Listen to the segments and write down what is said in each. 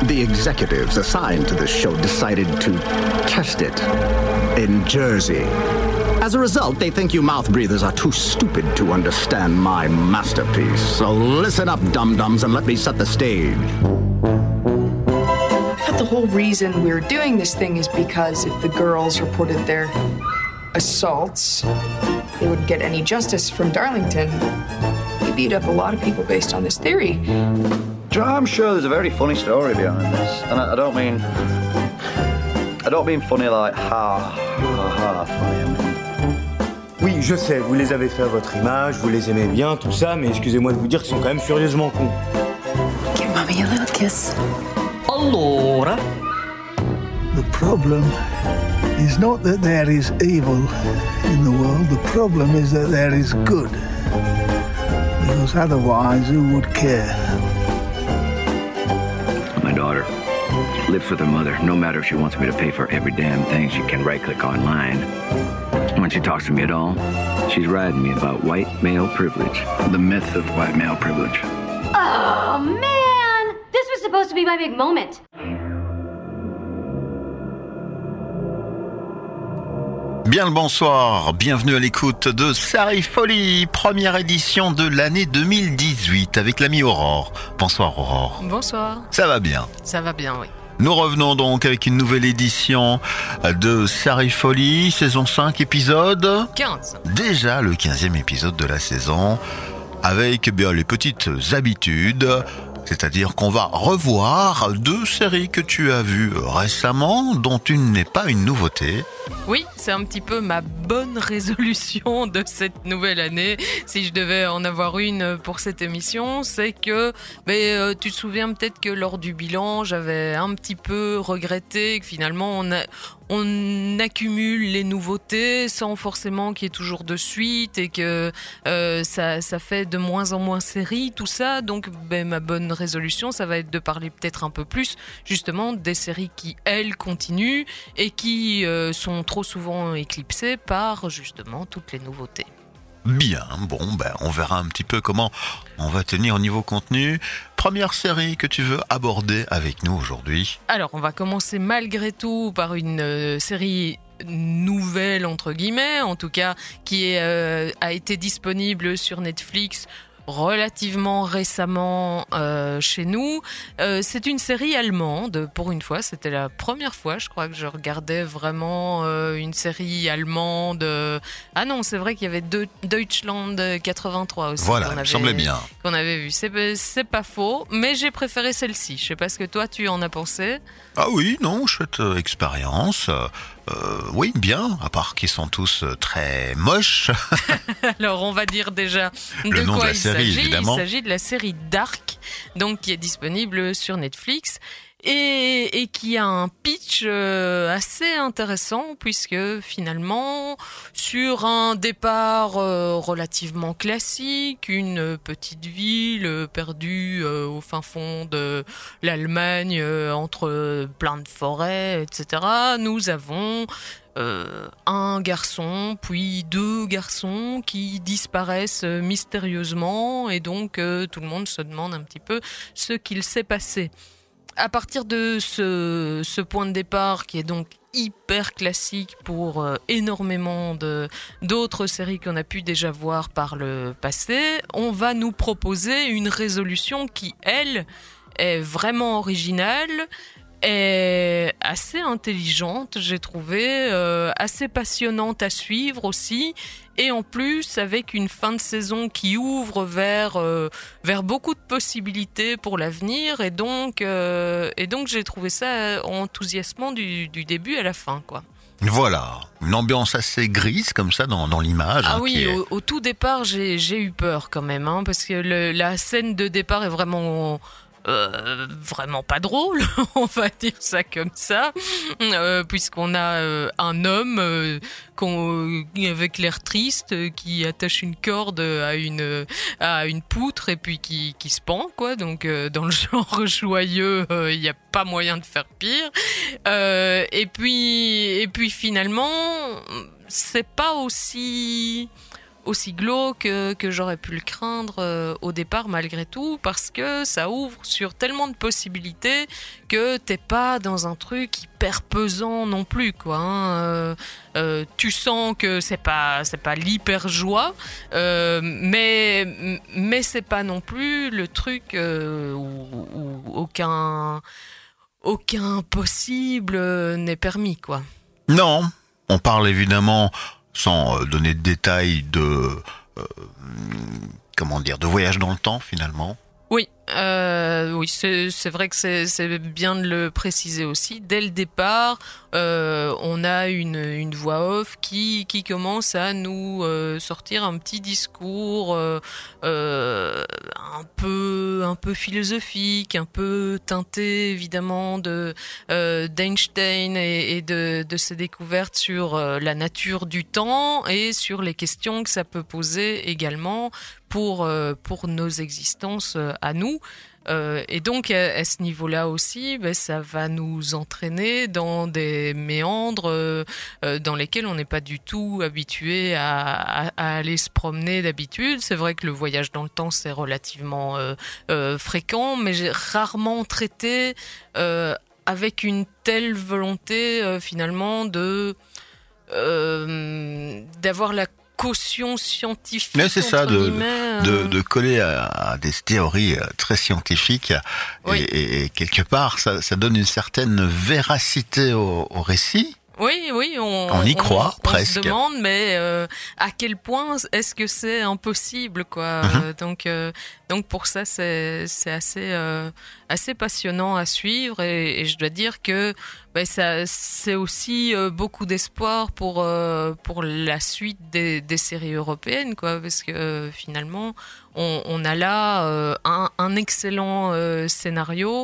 The executives assigned to this show decided to test it in Jersey. As a result, they think you mouth breathers are too stupid to understand my masterpiece. So listen up, dum-dums, and let me set the stage. I thought the whole reason we were doing this thing is because if the girls reported their assaults, they wouldn't get any justice from Darlington. He beat up a lot of people based on this theory. Joe, I'm sure there's a very funny story behind this. And I don't mean funny like ha funny. I mean. Oui, je sais, vous les avez fait à votre image, vous les aimez bien, tout ça, mais excusez-moi de vous dire qu'ils sont quand même furieusement cons. Give mommy a little kiss. Allora. The problem is not that there is evil in the world, the problem is that there is good. Because otherwise, who would care? My daughter lives with her mother. No matter if she wants me to pay for every damn thing, she can right-click online. When she talks to me at all, she's riding me about white male privilege. The myth of white male privilege. Oh, man! This was supposed to be my big moment. Bien le bonsoir, bienvenue à l'écoute de Série Folie, première édition de l'année 2018 avec l'amie Aurore. Bonsoir Aurore. Bonsoir. Ça va bien? Ça va bien, oui. Nous revenons donc avec une nouvelle édition de Série Folie, saison 5, épisode 15. Déjà le 15e épisode de la saison, avec bien les petites habitudes. C'est-à-dire qu'on va revoir 2 séries que tu as vues récemment, dont une n'est pas une nouveauté. Oui, c'est un petit peu ma bonne résolution de cette nouvelle année. Si je devais en avoir une pour cette émission, c'est que tu te souviens peut-être que lors du bilan, j'avais un petit peu regretté que finalement on accumule les nouveautés sans forcément qu'il y ait toujours de suite et que ça fait de moins en moins séries, tout ça. Donc ma bonne résolution, ça va être de parler peut-être un peu plus justement des séries qui, elles, continuent et qui sont trop souvent éclipsées par justement toutes les nouveautés. Bien, on verra un petit peu comment on va tenir au niveau contenu. Première série que tu veux aborder avec nous aujourd'hui? Alors, on va commencer malgré tout par une série nouvelle, entre guillemets, en tout cas, qui a été disponible sur Netflix relativement récemment chez nous. C'est une série allemande, pour une fois. C'était la première fois, je crois, que je regardais vraiment une série allemande. Ah non, c'est vrai qu'il y avait Deutschland 83 aussi. Voilà, me semblait bien. Qu'on avait vu. C'est pas faux, mais j'ai préféré celle-ci. Je sais pas ce que toi, tu en as pensé. Ah oui, non, chouette expérience. Oui, bien, à part qu'ils sont tous très moches. Alors, on va dire déjà le nom de la série, évidemment. Il s'agit de la série Dark, donc qui est disponible sur Netflix et qui a un pitch assez intéressant puisque finalement, sur un départ relativement classique, une petite ville perdue au fin fond de l'Allemagne entre plein de forêts, etc. Nous avons un garçon, puis 2 garçons qui disparaissent mystérieusement et donc tout le monde se demande un petit peu ce qu'il s'est passé. À partir de ce point de départ qui est donc hyper classique pour énormément d'autres séries qu'on a pu déjà voir par le passé, on va nous proposer une résolution qui, elle, est vraiment originale, est assez intelligente, j'ai trouvé, assez passionnante à suivre aussi, et en plus avec une fin de saison qui ouvre vers beaucoup de possibilités pour l'avenir, et donc j'ai trouvé ça enthousiasmant du début à la fin, quoi. Voilà, une ambiance assez grise comme ça dans l'image. Ah oui, au tout départ j'ai eu peur quand même, parce que la scène de départ est vraiment pas drôle, on va dire ça comme ça, puisqu'on a un homme avec l'air triste qui attache une corde à une poutre et puis qui se pend, quoi. Donc dans le genre joyeux, il n'y a pas moyen de faire pire. Et puis finalement, c'est pas aussi aussi glauque que j'aurais pu le craindre au départ malgré tout, parce que ça ouvre sur tellement de possibilités que t'es pas dans un truc hyper pesant non plus, quoi. Hein. Tu sens que c'est pas l'hyper joie, mais c'est pas non plus le truc où aucun possible n'est permis, quoi. Non, on parle évidemment, sans donner de détails, de voyage dans le temps finalement. Oui, c'est vrai que c'est bien de le préciser aussi. Dès le départ, on a une voix off qui commence à nous sortir un petit discours un peu philosophique, un peu teinté évidemment d'Einstein et de ses découvertes sur la nature du temps et sur les questions que ça peut poser également pour nos existences à nous. Et donc à ce niveau-là aussi, ça va nous entraîner dans des méandres dans lesquels on n'est pas du tout habitué à aller se promener d'habitude. C'est vrai que le voyage dans le temps c'est relativement fréquent, mais j'ai rarement traité avec une telle volonté finalement d'avoir la caution scientifique. Mais c'est ça, de coller à des théories très scientifiques. Oui. Et quelque part, ça donne une certaine véracité au récit. Oui, on y croit presque. On se demande, mais à quel point est-ce que c'est impossible, quoi. Donc pour ça, c'est assez passionnant à suivre et je dois dire que ça c'est aussi beaucoup d'espoir pour la suite des séries européennes, quoi, parce que finalement on a là un excellent scénario.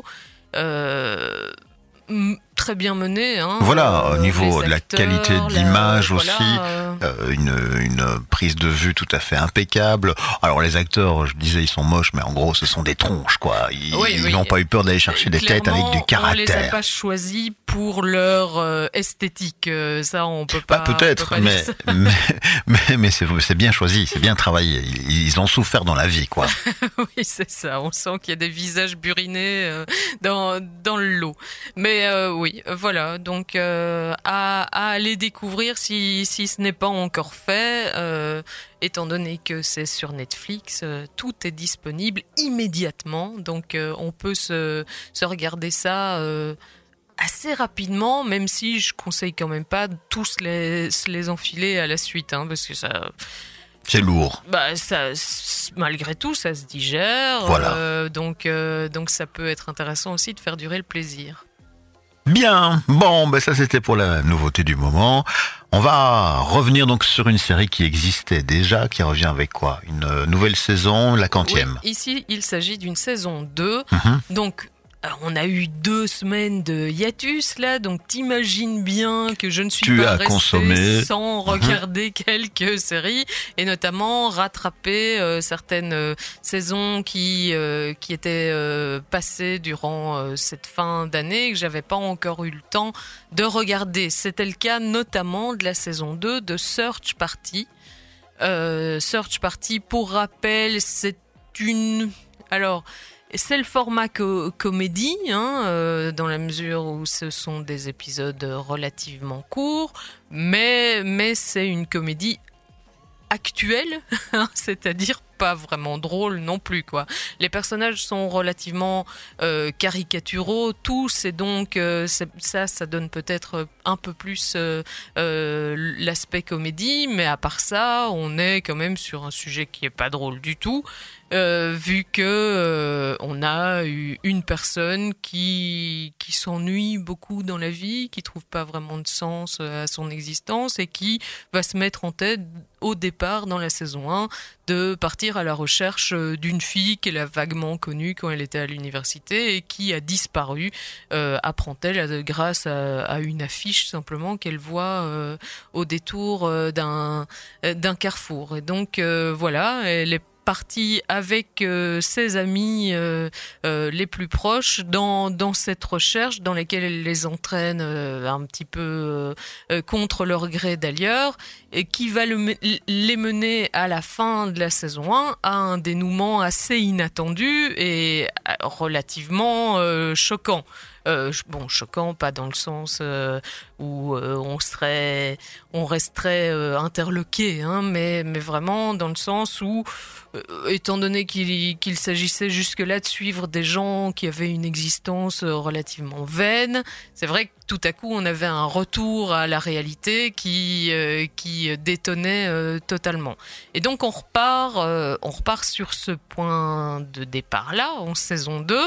Très bien mené, hein. Voilà, au niveau de la qualité de l'image aussi, une prise de vue tout à fait impeccable. Alors les acteurs, je disais, ils sont moches, mais en gros, ce sont des tronches, quoi. Ils n'ont pas eu peur d'aller chercher des têtes avec du caractère. On les a pas choisis pour leur esthétique, ça on peut pas. Peut-être, mais c'est bien choisi, c'est bien travaillé. Ils ont souffert dans la vie, quoi. Oui, c'est ça. On sent qu'il y a des visages burinés dans le lot. Mais oui, voilà. Donc à aller découvrir si ce n'est pas encore fait. Étant donné que c'est sur Netflix, tout est disponible immédiatement. Donc on peut se regarder ça assez rapidement, même si je conseille quand même pas de tous les enfiler à la suite, hein, parce que ça... C'est lourd. Malgré tout, ça se digère. Voilà. Donc ça peut être intéressant aussi de faire durer le plaisir. Bien, bon, ça c'était pour la nouveauté du moment. On va revenir donc sur une série qui existait déjà, qui revient avec quoi ? Une nouvelle saison, la 40e. Oui, ici, il s'agit d'une saison 2. Donc, on a eu 2 semaines de hiatus là, donc t'imagines bien que je ne suis pas restée sans regarder quelques séries et notamment rattraper certaines saisons qui étaient passées durant cette fin d'année et que j'avais pas encore eu le temps de regarder. C'était le cas notamment de la saison 2 de Search Party. Search Party, pour rappel, c'est le format comédie, hein, dans la mesure où ce sont des épisodes relativement courts, mais c'est une comédie actuelle, c'est-à-dire pas vraiment drôle non plus, quoi. Les personnages sont relativement caricaturaux tous, et donc ça donne peut-être un peu plus l'aspect comédie, mais à part ça, on est quand même sur un sujet qui est pas drôle du tout. Vu que on a une personne qui s'ennuie beaucoup dans la vie, qui trouve pas vraiment de sens à son existence et qui va se mettre en tête au départ dans la saison 1 de partir à la recherche d'une fille qu'elle a vaguement connue quand elle était à l'université et qui a disparu, apprend-elle, grâce à une affiche simplement qu'elle voit au détour d'un carrefour. Et donc voilà, elle est parti avec ses amis les plus proches dans cette recherche dans laquelle elle les entraîne un petit peu contre leur gré d'ailleurs, et qui va les mener à la fin de la saison 1 à un dénouement assez inattendu et relativement choquant. Choquant, pas dans le sens où on resterait interloqué, hein, mais vraiment dans le sens où, étant donné qu'il s'agissait jusque-là de suivre des gens qui avaient une existence relativement vaine, c'est vrai que tout à coup on avait un retour à la réalité qui détonnait totalement. Et donc on repart sur ce point de départ-là, en saison 2,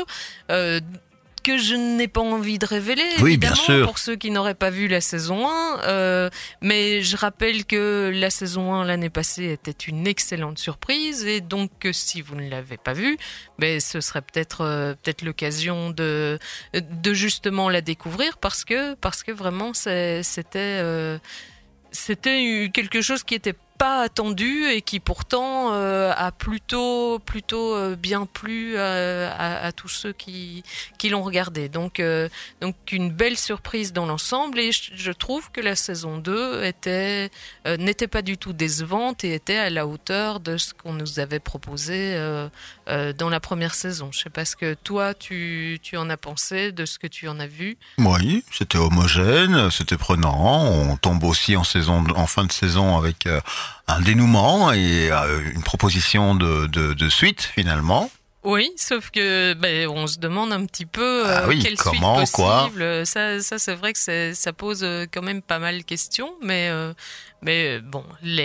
que je n'ai pas envie de révéler, oui, évidemment, bien sûr, pour ceux qui n'auraient pas vu la saison 1. Mais je rappelle que la saison 1 l'année passée était une excellente surprise, et donc si vous ne l'avez pas vue, ce serait peut-être l'occasion de justement la découvrir, parce que vraiment c'était quelque chose qui était pas attendu et qui pourtant a plutôt bien plu à tous ceux qui l'ont regardé. Donc une belle surprise dans l'ensemble, et je trouve que la saison 2 n'était pas du tout décevante et était à la hauteur de ce qu'on nous avait proposé dans la première saison. Je sais pas ce que toi tu en as pensé, de ce que tu en as vu. Oui, c'était homogène, c'était prenant. On tombe aussi en fin de saison avec un dénouement et une proposition de suite finalement. Oui, sauf que on se demande un petit peu quelle comment, suite possible. Quoi. Ça c'est vrai que ça pose quand même pas mal de questions, mais bon,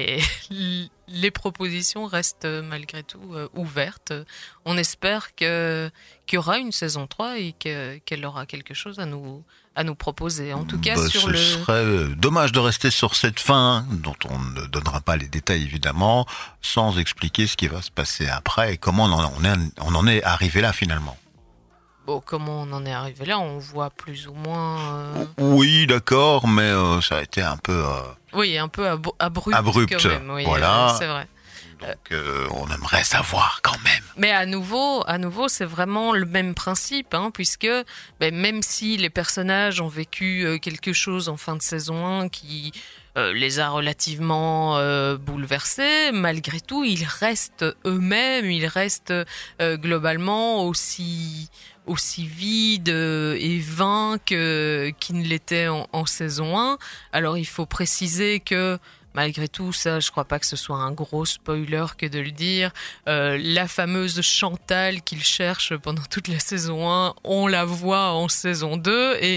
les propositions restent malgré tout ouvertes. On espère qu'il y aura une saison 3 et qu'elle aura quelque chose à nous proposer. En tout cas, ce serait dommage de rester sur cette fin, dont on ne donnera pas les détails évidemment, sans expliquer ce qui va se passer après et comment on en est arrivé là finalement. Bon, comment on en est arrivé là, on voit plus ou moins... Oui, d'accord, mais ça a été un peu... Oui, un peu abrupt quand même. Oui, voilà. C'est vrai. Donc on aimerait savoir quand même. Mais à nouveau, c'est vraiment le même principe, hein, puisque même si les personnages ont vécu quelque chose en fin de saison 1 qui les a relativement bouleversés, malgré tout, ils restent eux-mêmes, ils restent globalement aussi vide et vain qu'ils ne l'étaient en saison 1. Alors il faut préciser que malgré tout, ça, je crois pas que ce soit un gros spoiler que de le dire. La fameuse Chantal qu'il cherche pendant toute la saison 1, on la voit en saison 2 et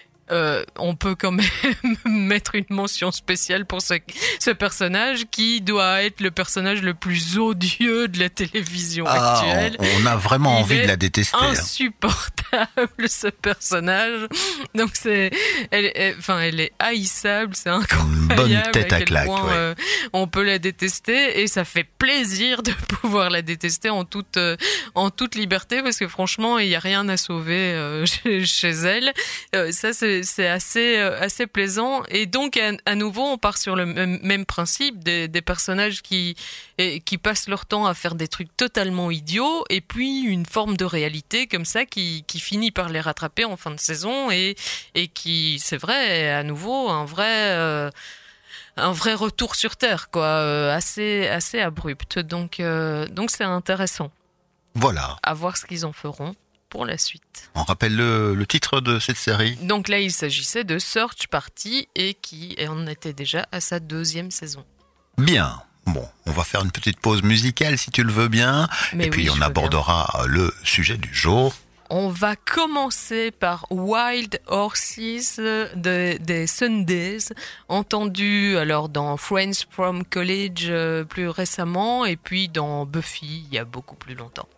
on peut quand même mettre une mention spéciale pour ce personnage qui doit être le personnage le plus odieux de la télévision actuelle. On a vraiment envie de la détester. Insupportable, ce personnage. Donc elle est haïssable, c'est incroyable. Une bonne tête à claque. On peut la détester et ça fait plaisir de pouvoir la détester en toute liberté, parce que franchement, il n'y a rien à sauver chez elle. Ça, c'est assez plaisant, et donc à nouveau on part sur le même principe des personnages qui passent leur temps à faire des trucs totalement idiots, et puis une forme de réalité comme ça qui finit par les rattraper en fin de saison, et qui, c'est vrai, à nouveau un vrai retour sur terre, quoi, assez abrupt. Donc c'est intéressant. Voilà. À voir ce qu'ils en feront pour la suite. On rappelle le titre de cette série. Donc là, il s'agissait de Search Party, et qui en était déjà à sa 2e saison. Bien. Bon, on va faire une petite pause musicale si tu le veux bien. Et puis on abordera le sujet du jour. On va commencer par Wild Horses des Sundays, entendu alors dans Friends from College plus récemment, et puis dans Buffy il y a beaucoup plus longtemps.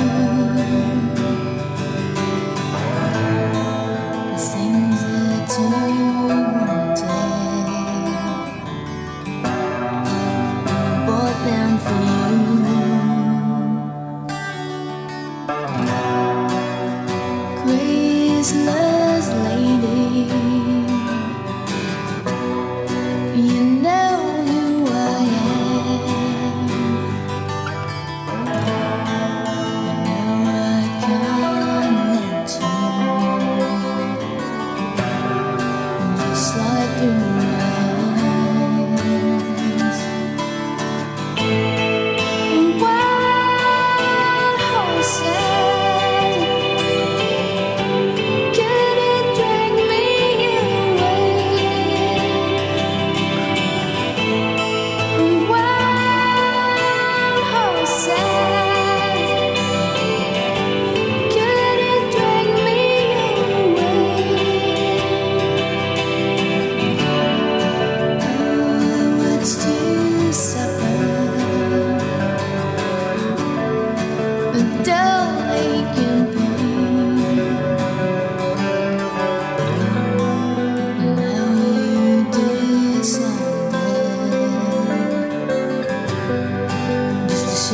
Things that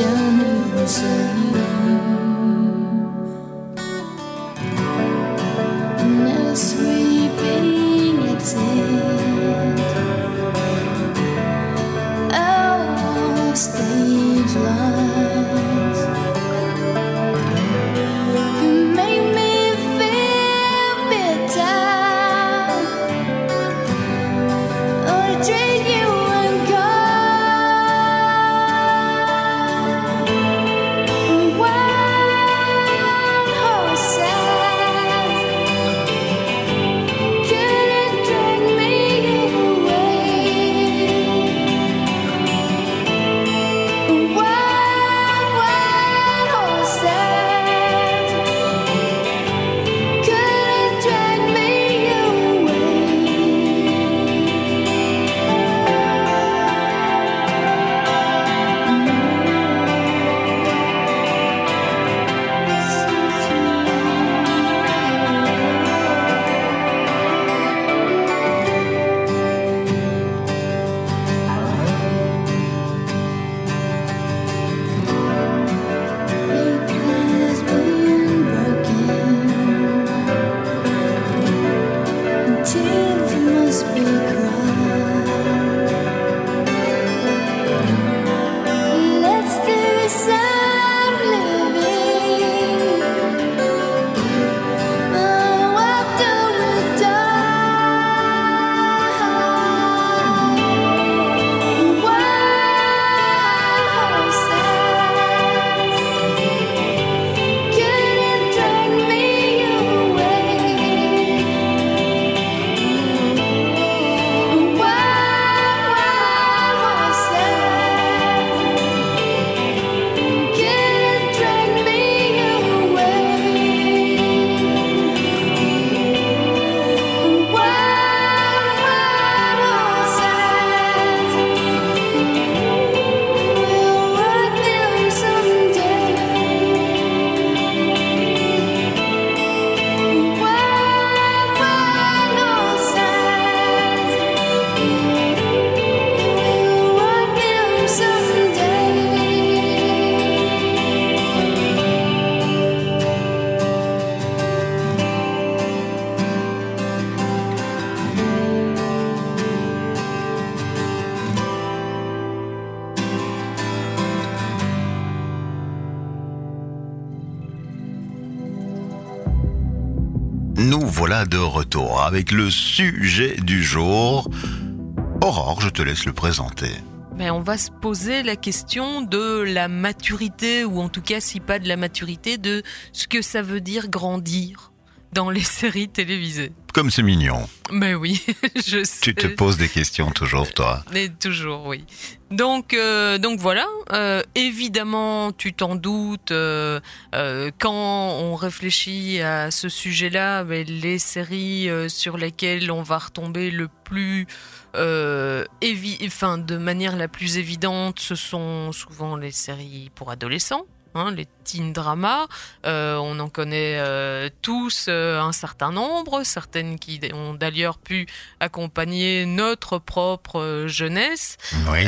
Nous voilà de retour avec le sujet du jour. Aurore, je te laisse le présenter. On va se poser la question de la maturité, ou en tout cas, si pas de la maturité, de ce que ça veut dire grandir dans les séries télévisées. Comme c'est mignon. Mais oui, je sais. Tu te poses des questions toujours, toi. Mais toujours, oui. Donc voilà. Évidemment, tu t'en doutes. Quand on réfléchit à ce sujet-là, les séries sur lesquelles on va retomber le plus, de manière la plus évidente, ce sont souvent les séries pour adolescents. Les teen dramas, on en connaît tous un certain nombre, certaines qui ont d'ailleurs pu accompagner notre propre jeunesse, oui.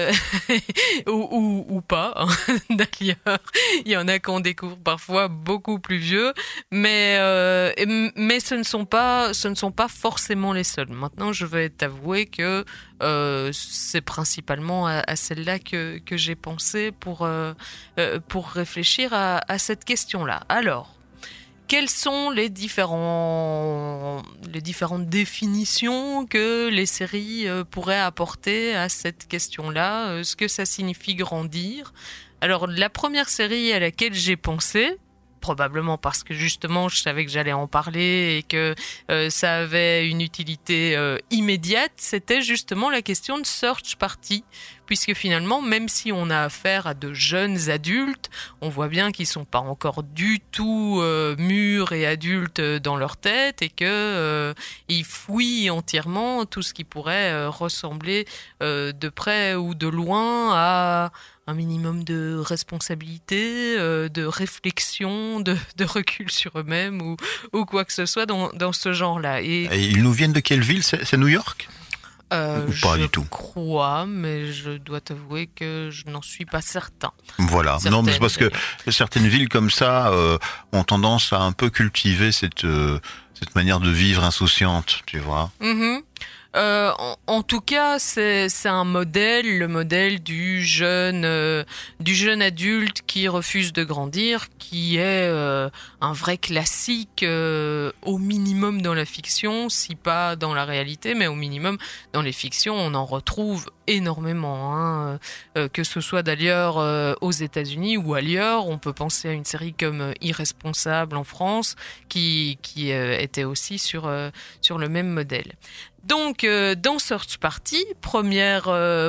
ou pas. D'ailleurs, il y en a qu'on découvre parfois beaucoup plus vieux, mais ce ne sont pas forcément les seuls. Maintenant, je vais t'avouer que c'est principalement à celle-là que j'ai pensé pour réfléchir à cette question-là. Alors, quelles sont les différentes définitions que les séries pourraient apporter à cette question-là, ce que ça signifie grandir? Alors, la première série à laquelle j'ai pensé, probablement parce que justement je savais que j'allais en parler et que ça avait une utilité immédiate, c'était justement la question de Search Party, puisque finalement, même si on a affaire à de jeunes adultes, on voit bien qu'ils sont pas encore du tout mûrs et adultes dans leur tête, et que ils fouillent entièrement tout ce qui pourrait ressembler de près ou de loin à un minimum de responsabilité, de réflexion, de recul sur eux-mêmes ou quoi que ce soit dans ce genre-là. Et ils nous viennent de quelle ville? C'est New York? Pas du tout. Je crois, mais je dois t'avouer que je n'en suis pas certain. Voilà. Non, mais c'est parce que certaines villes comme ça ont tendance à un peu cultiver cette manière de vivre insouciante, tu vois. Mm-hmm. En tout cas, c'est un modèle, le modèle du jeune adulte qui refuse de grandir, qui est un vrai classique au minimum dans la fiction, si pas dans la réalité, mais au minimum dans les fictions, on en retrouve énormément, hein. Que ce soit d'ailleurs aux États-Unis ou ailleurs. On peut penser à une série comme Irresponsable en France, qui était aussi sur le même modèle. Donc, dans Search Party, première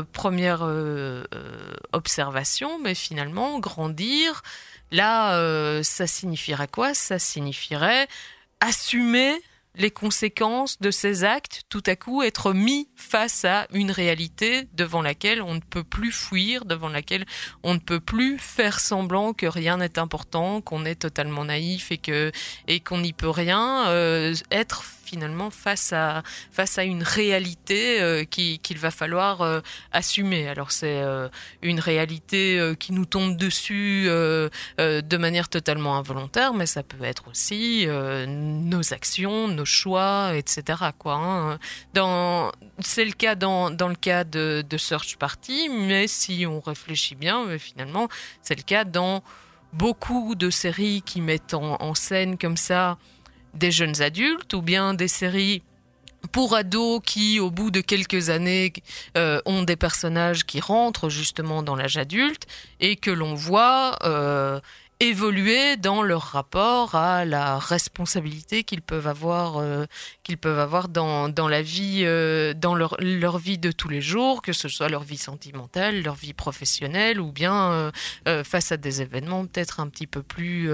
observation, mais finalement, grandir, là, ça signifierait quoi ? Ça signifierait assumer les conséquences de ses actes, tout à coup être mis face à une réalité devant laquelle on ne peut plus fuir, devant laquelle on ne peut plus faire semblant que rien n'est important, qu'on est totalement naïf et qu'on n'y peut rien, être finalement face à une réalité qu'il va falloir assumer. Alors c'est une réalité qui nous tombe dessus de manière totalement involontaire, mais ça peut être aussi nos actions, nos choix, etc. quoi. C'est le cas dans le cas de Search Party, mais si on réfléchit bien, finalement, c'est le cas dans beaucoup de séries qui mettent en scène comme ça des jeunes adultes, ou bien des séries pour ados qui, au bout de quelques années, ont des personnages qui rentrent justement dans l'âge adulte et que l'on voit évoluer dans leur rapport à la responsabilité qu'ils peuvent avoir dans la vie, dans leur vie de tous les jours, que ce soit leur vie sentimentale, leur vie professionnelle, ou bien face à des événements peut-être un petit peu plus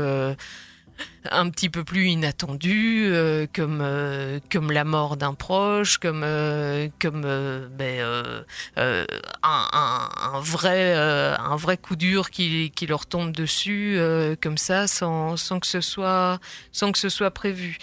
inattendu, comme la mort d'un proche, comme un vrai coup dur qui leur tombe dessus comme ça sans que ce soit prévu.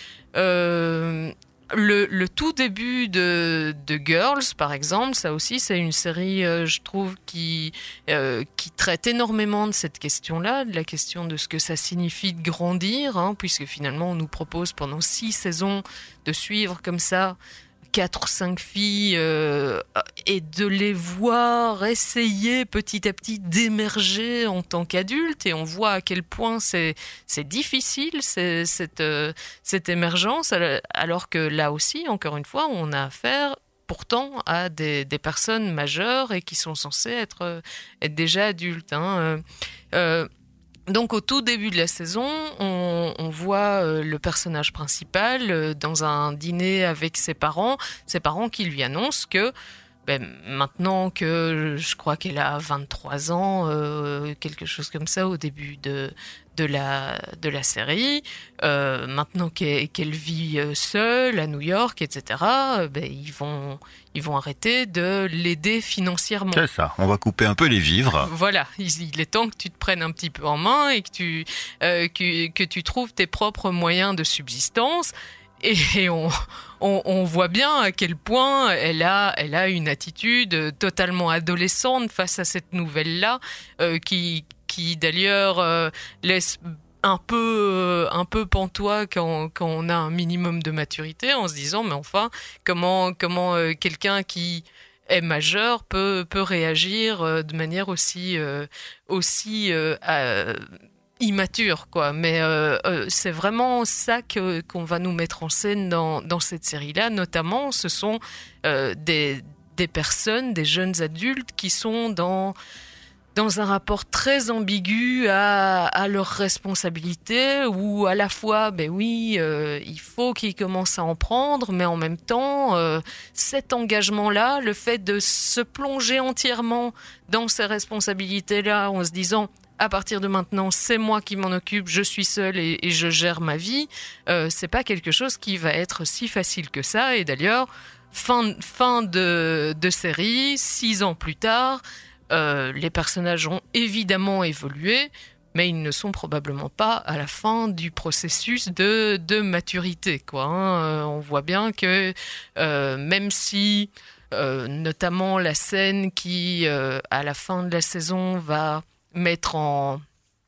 Le tout début de Girls, par exemple, ça aussi, c'est une série, je trouve, qui traite énormément de cette question-là, de la question de ce que ça signifie de grandir, hein, puisque finalement, on nous propose pendant 6 saisons de suivre comme ça 4 ou 5 filles et de les voir essayer petit à petit d'émerger en tant qu'adultes, et on voit à quel point c'est difficile cette émergence, alors que là aussi, encore une fois, on a affaire pourtant à des personnes majeures et qui sont censées être déjà adultes, hein. Donc au tout début de la saison, on voit le personnage principal dans un dîner avec ses parents qui lui annoncent que maintenant que je crois qu'elle a 23 ans, quelque chose comme ça au début de la série, maintenant qu'elle vit seule à New York, etc., ils vont arrêter de l'aider financièrement. C'est ça, on va couper un peu les vivres. Voilà, il est temps que tu te prennes un petit peu en main et que tu trouves tes propres moyens de subsistance. Et on voit bien à quel point elle a une attitude totalement adolescente face à cette nouvelle-là, qui d'ailleurs laisse un peu pantois quand on a un minimum de maturité, en se disant mais enfin comment quelqu'un qui est majeur peut réagir de manière aussi immature, quoi. Mais c'est vraiment ça qu'on va nous mettre en scène dans cette série-là. Notamment, ce sont des personnes, des jeunes adultes qui sont dans un rapport très ambigu à leurs responsabilités, où à la fois, il faut qu'ils commencent à en prendre, mais en même temps, cet engagement-là, le fait de se plonger entièrement dans ces responsabilités-là, en se disant à partir de maintenant, c'est moi qui m'en occupe, je suis seule et je gère ma vie, c'est pas quelque chose qui va être si facile que ça. Et d'ailleurs, fin de série, 6 ans plus tard, les personnages ont évidemment évolué, mais ils ne sont probablement pas à la fin du processus de maturité, quoi, hein. On voit bien que même si notamment la scène qui, à la fin de la saison, va mettre en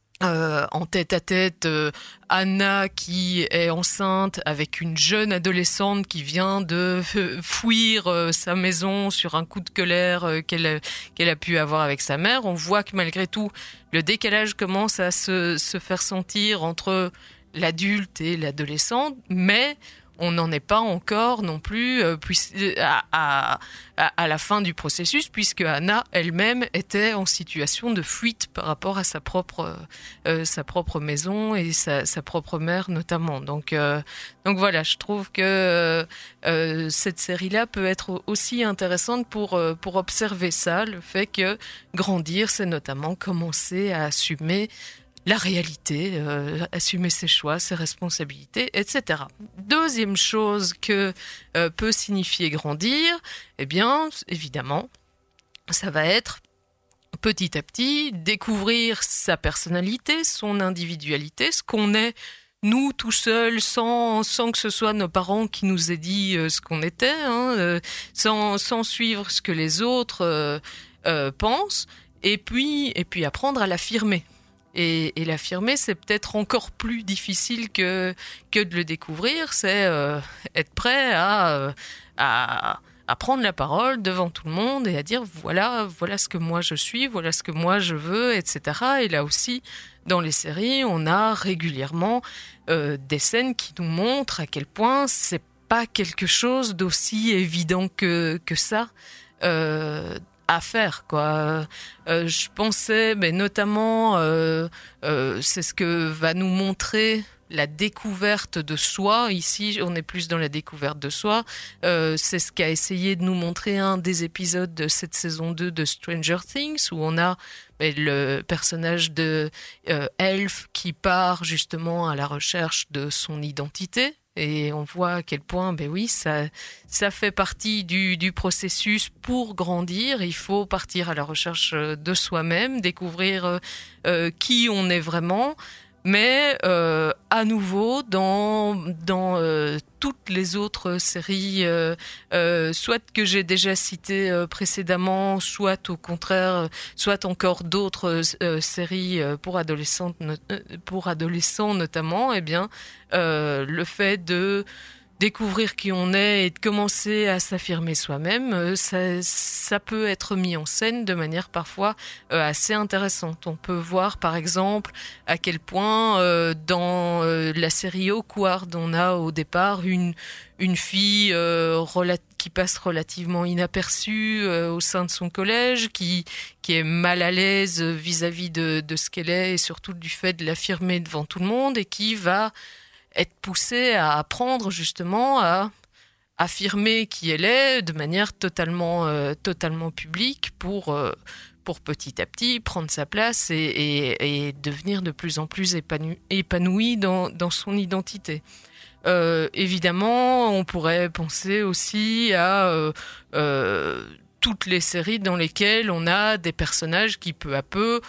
tête-à-tête Anna qui est enceinte avec une jeune adolescente qui vient de fuir sa maison sur un coup de colère qu'elle a pu avoir avec sa mère. On voit que malgré tout, le décalage commence à se faire sentir entre l'adulte et l'adolescente, mais on n'en est pas encore non plus à la fin du processus, puisque Anna elle-même était en situation de fuite par rapport à sa propre maison et sa propre mère notamment. Donc voilà, je trouve que cette série-là peut être aussi intéressante pour observer ça, le fait que grandir, c'est notamment commencer à assumer la réalité, assumer ses choix, ses responsabilités, etc. Deuxième chose que peut signifier grandir, eh bien, évidemment, ça va être petit à petit découvrir sa personnalité, son individualité, ce qu'on est nous tout seuls, sans que ce soit nos parents qui nous aient dit ce qu'on était, sans suivre ce que les autres pensent, et puis apprendre à l'affirmer. Et l'affirmer, c'est peut-être encore plus difficile que de le découvrir. C'est être prêt à prendre la parole devant tout le monde et à dire voilà ce que moi je suis, voilà ce que moi je veux, etc. Et là aussi, dans les séries, on a régulièrement des scènes qui nous montrent à quel point c'est pas quelque chose d'aussi évident que ça. À faire, quoi. Je pensais, mais notamment, c'est ce que va nous montrer la découverte de soi. Ici, on est plus dans la découverte de soi. C'est ce qu'a essayé de nous montrer un des épisodes de cette saison 2 de Stranger Things, où on a le personnage de Elf qui part justement à la recherche de son identité. Et on voit à quel point, ça fait partie du processus pour grandir. Il faut partir à la recherche de soi-même, découvrir qui on est vraiment. Mais à nouveau, dans toutes les autres séries, soit que j'ai déjà citées précédemment, soit au contraire, soit encore d'autres séries pour adolescents notamment, eh bien, le fait de découvrir qui on est et de commencer à s'affirmer soi-même, ça peut être mis en scène de manière parfois assez intéressante. On peut voir par exemple à quel point dans la série Awkward, on a au départ une fille qui passe relativement inaperçue au sein de son collège, qui est mal à l'aise vis-à-vis de ce qu'elle est et surtout du fait de l'affirmer devant tout le monde et qui va être poussée à apprendre justement à affirmer qui elle est de manière totalement publique pour petit à petit prendre sa place et devenir de plus en plus épanouie dans son identité. Évidemment, on pourrait penser aussi à toutes les séries dans lesquelles on a des personnages qui peu à peu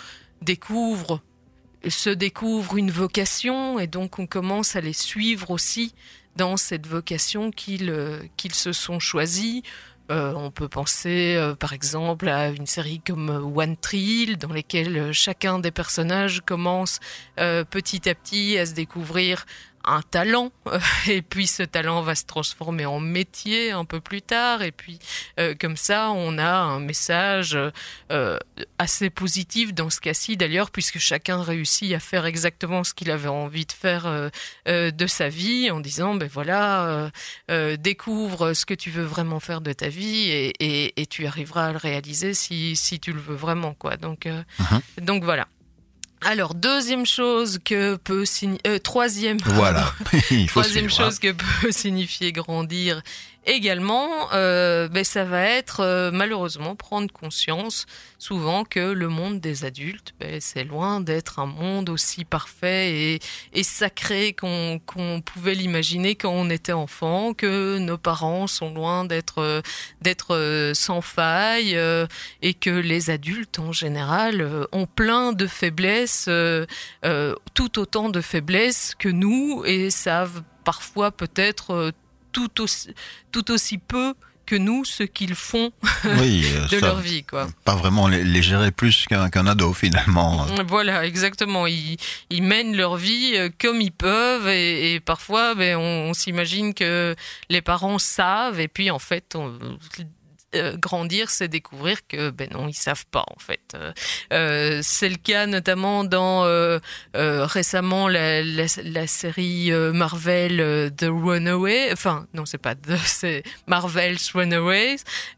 se découvrent une vocation et donc on commence à les suivre aussi dans cette vocation qu'ils se sont choisis. On peut penser par exemple à une série comme One Tree Hill dans lesquelles chacun des personnages commence petit à petit à se découvrir un talent et puis ce talent va se transformer en métier un peu plus tard et puis comme ça on a un message assez positif dans ce cas-ci d'ailleurs puisque chacun réussit à faire exactement ce qu'il avait envie de faire de sa vie en disant découvre ce que tu veux vraiment faire de ta vie et tu arriveras à le réaliser si tu le veux vraiment quoi donc voilà. Alors, deuxième chose que peut troisième chose que peut signifier grandir également, ça va être malheureusement prendre conscience souvent que le monde des adultes, c'est loin d'être un monde aussi parfait et sacré qu'on pouvait l'imaginer quand on était enfant, que nos parents sont loin d'être sans faille et que les adultes en général ont plein de faiblesses, tout autant de faiblesses que nous et savent parfois peut-être tout aussi peu que nous ce qu'ils font Oui, de ça, leur vie, quoi. Pas vraiment les gérer plus qu'un ado finalement. Voilà, exactement. Ils mènent leur vie comme ils peuvent et parfois on s'imagine que les parents savent et puis en fait grandir, c'est découvrir que non, ils savent pas en fait. C'est le cas notamment dans récemment la série Marvel The Runaways. Enfin non, c'est Marvel's Runaways,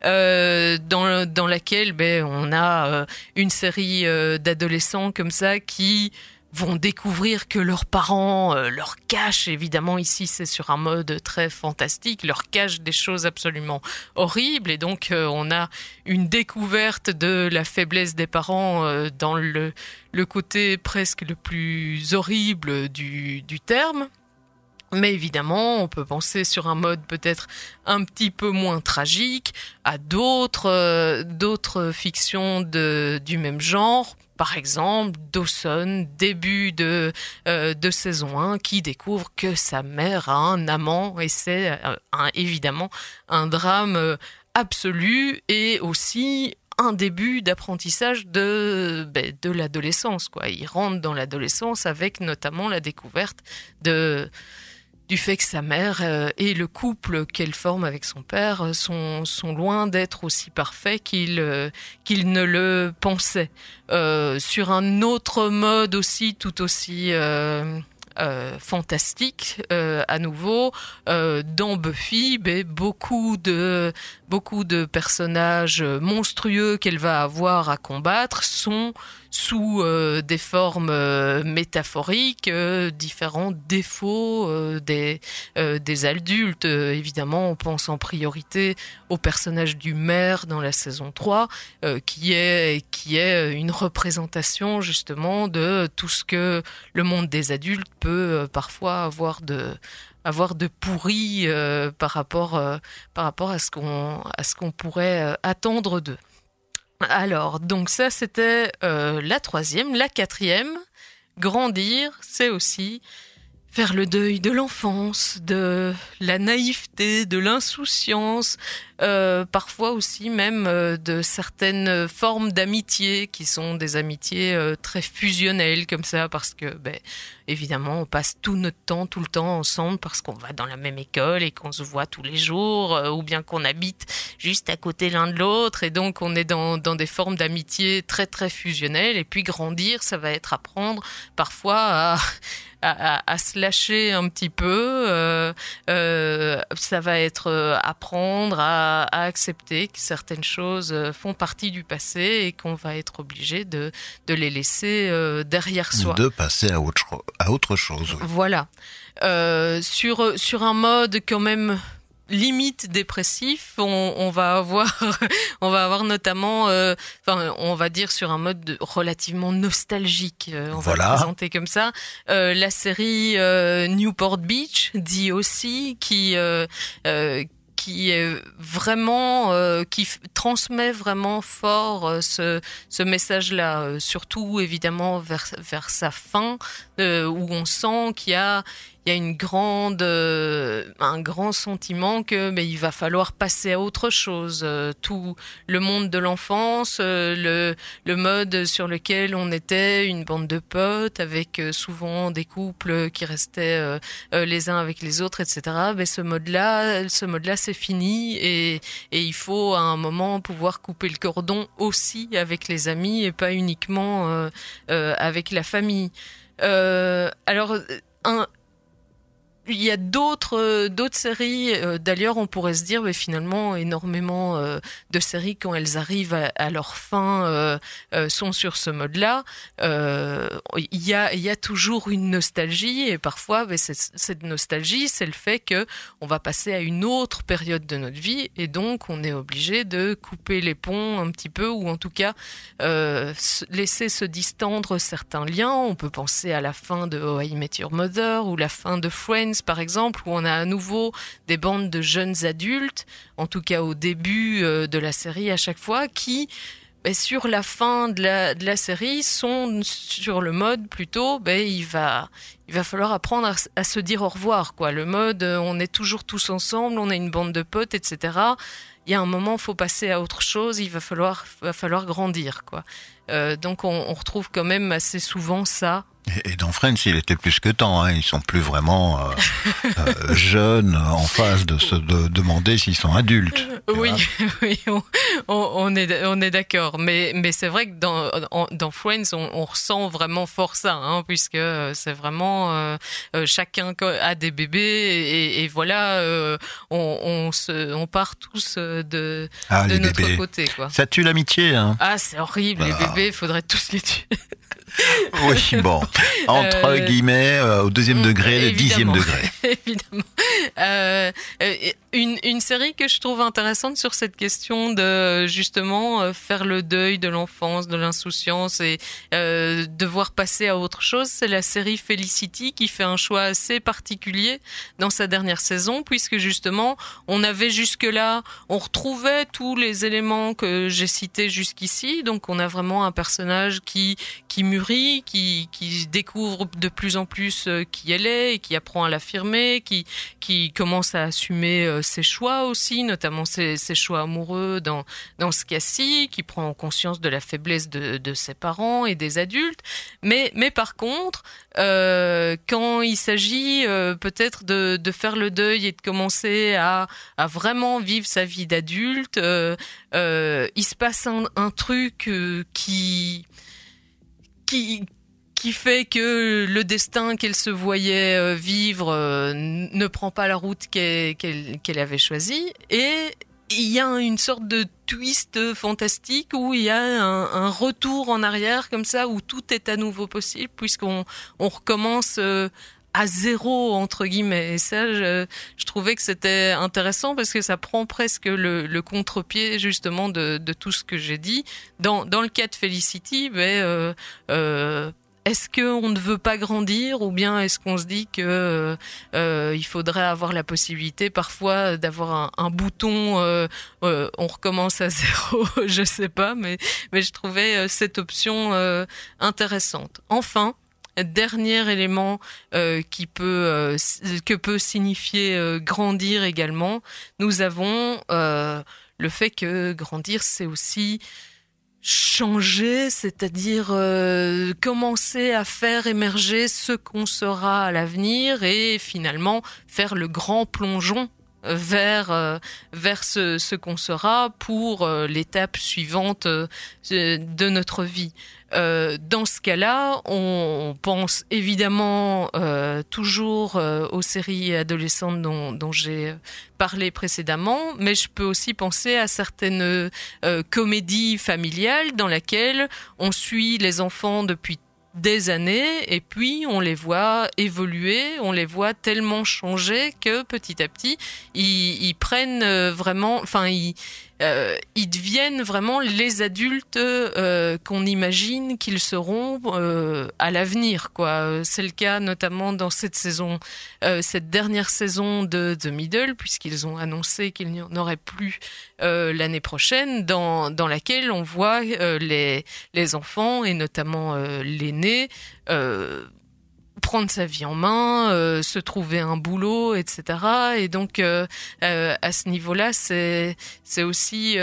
dans laquelle on a une série d'adolescents comme ça qui vont découvrir que leurs parents leur cachent, évidemment ici c'est sur un mode très fantastique, leur cachent des choses absolument horribles et donc on a une découverte de la faiblesse des parents dans le côté presque le plus horrible du terme. Mais évidemment, on peut penser sur un mode peut-être un petit peu moins tragique à d'autres fictions du même genre. Par exemple, Dawson, début de saison 1, qui découvre que sa mère a un amant et c'est évidemment un drame absolu et aussi un début d'apprentissage de l'adolescence, quoi. Il rentre dans l'adolescence avec notamment la découverte du fait que sa mère et le couple qu'elle forme avec son père sont loin d'être aussi parfaits qu'il ne le pensait. Sur un autre mode aussi, tout aussi fantastique, à nouveau, dans Buffy, beaucoup de personnages monstrueux qu'elle va avoir à combattre sont sous des formes métaphoriques, différents défauts des adultes. Évidemment, on pense en priorité au personnage du maire dans la saison 3, qui est une représentation justement de tout ce que le monde des adultes peut parfois avoir de pourri par rapport à ce qu'on pourrait attendre d'eux. Alors, donc ça c'était la troisième. La quatrième, grandir, c'est aussi faire le deuil de l'enfance, de la naïveté, de l'insouciance, parfois aussi même de certaines formes d'amitié qui sont des amitiés très fusionnelles comme ça, parce que évidemment on passe tout notre temps, tout le temps ensemble parce qu'on va dans la même école et qu'on se voit tous les jours, ou bien qu'on habite juste à côté l'un de l'autre, et donc on est dans des formes d'amitié très très fusionnelles. Et puis grandir, ça va être apprendre parfois à se lâcher un petit peu, ça va être apprendre à accepter que certaines choses font partie du passé et qu'on va être obligé de les laisser derrière soi. De passer à autre chose. Oui. Voilà. Sur un mode quand même limite dépressif, on va avoir notamment, on va dire sur un mode relativement nostalgique, on va le présenter comme ça, la série Newport Beach, dit aussi, qui est vraiment qui transmet vraiment fort ce message-là, surtout évidemment vers sa fin, où on sent qu'il y a un grand sentiment que il va falloir passer à autre chose. Tout le monde de l'enfance, le mode sur lequel on était une bande de potes avec souvent des couples qui restaient les uns avec les autres, etc. Ce mode-là c'est fini et il faut à un moment pouvoir couper le cordon aussi avec les amis et pas uniquement avec la famille. Alors il y a d'autres séries, d'ailleurs on pourrait se dire finalement énormément de séries quand elles arrivent à leur fin sont sur ce mode-là. Il y a toujours une nostalgie et parfois cette nostalgie, c'est le fait que on va passer à une autre période de notre vie et donc on est obligé de couper les ponts un petit peu, ou en tout cas laisser se distendre certains liens. On peut penser à la fin de How I Met Your Mother ou la fin de Friends par exemple, où on a à nouveau des bandes de jeunes adultes, en tout cas au début de la série à chaque fois, qui sur la fin de la série, sont sur le mode plutôt, il va falloir apprendre à se dire au revoir, quoi. Le mode, on est toujours tous ensemble, on est une bande de potes, etc. Il y a un moment, il faut passer à autre chose, il va falloir grandir, quoi. Donc on retrouve quand même assez souvent ça. Et dans Friends, il était plus que temps, hein. Ils sont plus vraiment jeunes en phase de se demander s'ils sont adultes. Oui, on est d'accord. Mais c'est vrai que dans Friends, on ressent vraiment fort ça, hein, puisque c'est vraiment chacun a des bébés et voilà, on part tous de notre bébés. Côté, quoi. Ça tue l'amitié, hein. Ah, c'est horrible, les bébés, il faudrait tous les tuer. Oui, bon, entre guillemets, au 2e degré, le 10e degré. Évidemment. Une série que je trouve intéressante sur cette question de justement faire le deuil de l'enfance, de l'insouciance et devoir passer à autre chose, c'est la série Felicity qui fait un choix assez particulier dans sa dernière saison, puisque justement on avait jusque-là, on retrouvait tous les éléments que j'ai cités jusqu'ici, donc on a vraiment un personnage qui mûrit, qui découvre de plus en plus qui elle est et qui apprend à l'affirmer, qui commence à assumer ses choix aussi, notamment ses choix amoureux dans ce cas-ci, qui prend conscience de la faiblesse de ses parents et des adultes. Mais par contre, quand il s'agit peut-être de faire le deuil et de commencer à vraiment vivre sa vie d'adulte, il se passe un truc qui fait que le destin qu'elle se voyait vivre ne prend pas la route qu'elle avait choisie. Et il y a une sorte de twist fantastique où il y a un retour en arrière comme ça, où tout est à nouveau possible, puisqu'on recommence à zéro, entre guillemets. Et ça, je trouvais que c'était intéressant parce que ça prend presque le contre-pied justement de tout ce que j'ai dit. Dans le cas de Felicity, est-ce qu'on ne veut pas grandir, ou bien est-ce qu'on se dit que il faudrait avoir la possibilité parfois d'avoir un bouton, on recommence à zéro, je sais pas, mais je trouvais cette option intéressante. Enfin, dernier élément que peut signifier grandir également, nous avons le fait que grandir, c'est aussi changer, c'est-à-dire commencer à faire émerger ce qu'on sera à l'avenir et finalement faire le grand plongeon vers ce qu'on sera pour l'étape suivante de notre vie. Dans ce cas-là, on pense évidemment toujours aux séries adolescentes dont j'ai parlé précédemment, mais je peux aussi penser à certaines comédies familiales dans lesquelles on suit les enfants depuis des années et puis on les voit évoluer, on les voit tellement changer que petit à petit ils prennent vraiment, enfin ils deviennent vraiment les adultes qu'on imagine qu'ils seront à l'avenir, quoi. C'est le cas notamment dans cette saison, cette dernière saison de The Middle, puisqu'ils ont annoncé qu'il n'y en aurait plus l'année prochaine, dans laquelle on voit les enfants et notamment l'aîné prendre sa vie en main, se trouver un boulot, etc. Et donc à ce niveau-là, c'est aussi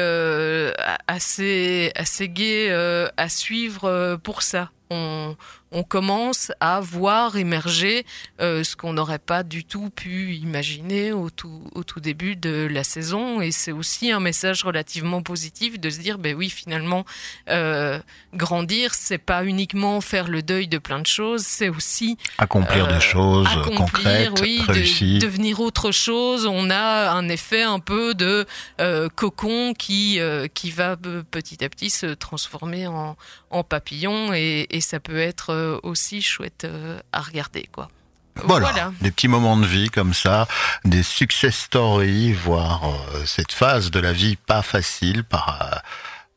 assez gai à suivre pour ça. On commence à voir émerger ce qu'on n'aurait pas du tout pu imaginer au tout début de la saison, et c'est aussi un message relativement positif de se dire ben oui, finalement grandir, c'est pas uniquement faire le deuil de plein de choses, c'est aussi accomplir des choses concrètes, oui, réussies, devenir autre chose. On a un effet un peu de cocon qui va petit à petit se transformer en papillon, et ça peut être aussi chouette à regarder, quoi. Voilà, des petits moments de vie comme ça, des success stories, voire cette phase de la vie pas facile par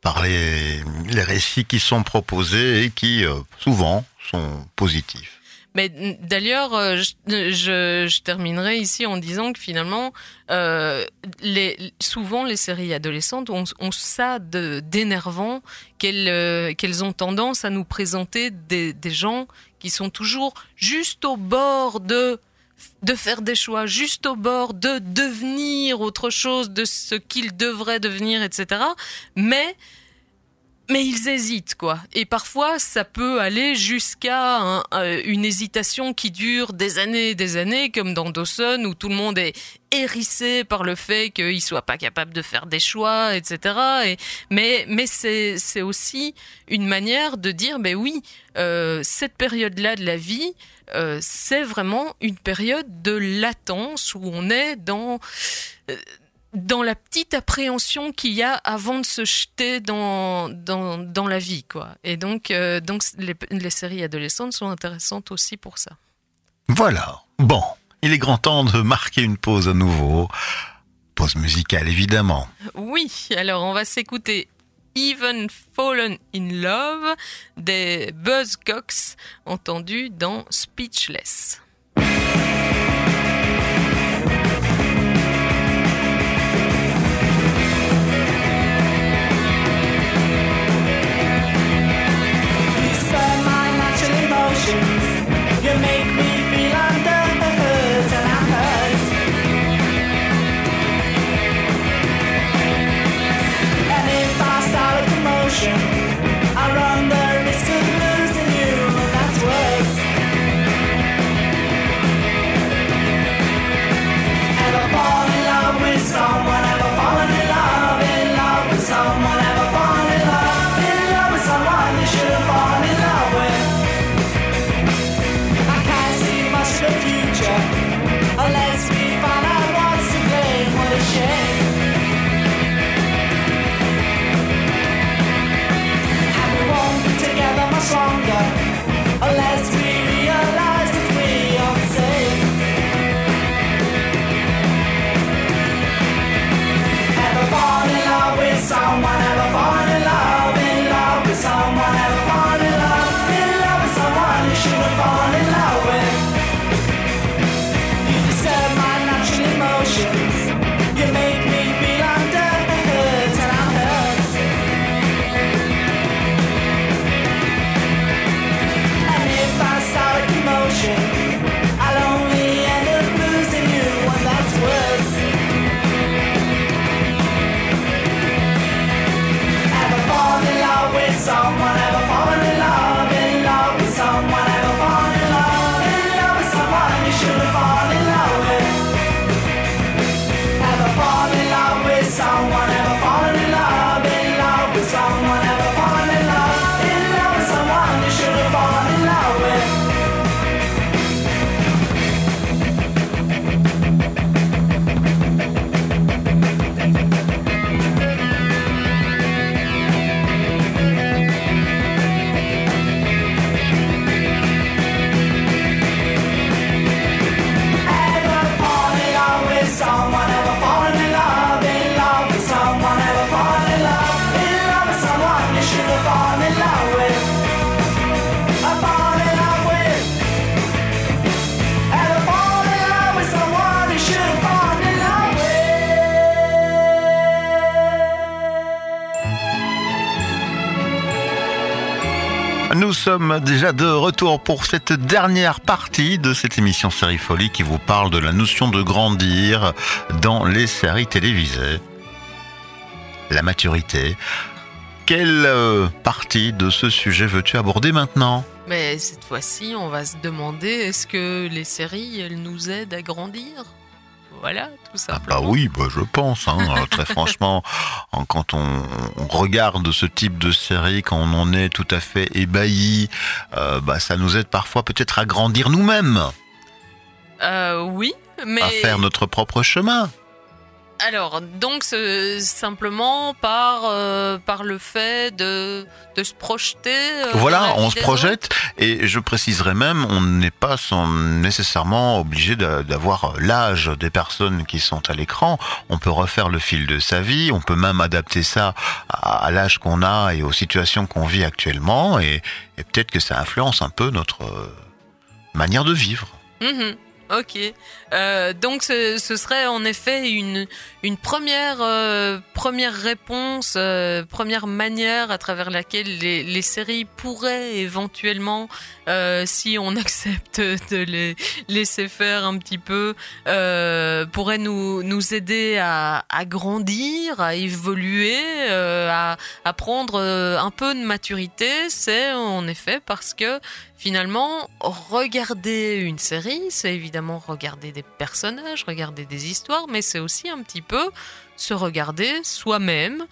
les récits qui sont proposés et qui souvent sont positifs. Mais d'ailleurs, je terminerai ici en disant que finalement, souvent les séries adolescentes ont ça d'énervant qu'elles ont tendance à nous présenter des gens qui sont toujours juste au bord de faire des choix, juste au bord de devenir autre chose de ce qu'ils devraient devenir, etc. Mais ils hésitent, quoi. Et parfois, ça peut aller jusqu'à une hésitation qui dure des années et des années, comme dans Dawson, où tout le monde est hérissé par le fait qu'il soit pas capable de faire des choix, etc. Mais c'est aussi une manière de dire, ben oui, cette période-là de la vie, c'est vraiment une période de latence où on est dans la petite appréhension qu'il y a avant de se jeter dans la vie, quoi. Et donc les séries adolescentes sont intéressantes aussi pour ça. Voilà. Bon, il est grand temps de marquer une pause à nouveau. Pause musicale, évidemment. Oui, alors on va s'écouter Even Fallen in Love des Buzzcocks, entendu dans Speechless. You make me feel under the hood and I'm hurt. And if I start a commotion, I run the risk of losing you, and that's worse. Ever fall in love with someone? Ever fallen in love with someone? Ever fallen in love with someone you should have fallen in love with? The future, unless we find out what's to blame. What a shame. And we won't be together much longer, unless we realize that we are the same. Ever fall in love with someone? Ever fall in love with someone? Ever fall in love with someone you should have fallen in love with? Emotions. You make me feel under the hood and I'm hurt. And if I start a commotion, I'll only end up losing you, and that's worse. Ever fall in love with someone? Ever fallen in love with someone? Ever fall in love with someone you should have fallen in love with? Fall in love with someone, ever fallen in love with someone, ever fallen in love with someone you should have fallen in love with. Ever fall in love with someone, ever fallen in love with someone, ever fall in love with someone you should have fallen in love with. I fall in love with. Ever fall in love with someone you should have fallen in love with. Nous sommes déjà de retour pour cette dernière partie de cette émission Série Folie qui vous parle de la notion de grandir dans les séries télévisées. La maturité. Quelle partie de ce sujet veux-tu aborder maintenant ? Mais cette fois-ci, on va se demander, est-ce que les séries, elles nous aident à grandir ? Voilà, tout simplement. Ah bah oui, je pense. Très franchement, quand on regarde ce type de série, quand on en est tout à fait ébahi, ça nous aide parfois peut-être à grandir nous-mêmes. Oui, mais... À faire notre propre chemin. Alors, donc, simplement par le fait de se projeter. Voilà, on se projette, et je préciserai même, on n'est pas nécessairement obligé d'avoir l'âge des personnes qui sont à l'écran. On peut refaire le fil de sa vie, on peut même adapter ça à l'âge qu'on a et aux situations qu'on vit actuellement, et peut-être que ça influence un peu manière de vivre. Ok. Donc ce serait en effet une première réponse, première manière à travers laquelle les séries pourraient éventuellement, si on accepte de les laisser faire un petit peu, pourraient nous aider à grandir, à évoluer, à prendre un peu de maturité. C'est en effet parce que finalement, regarder une série, c'est évidemment regarder des personnages, regarder des histoires, mais c'est aussi un petit peu se regarder soi-même,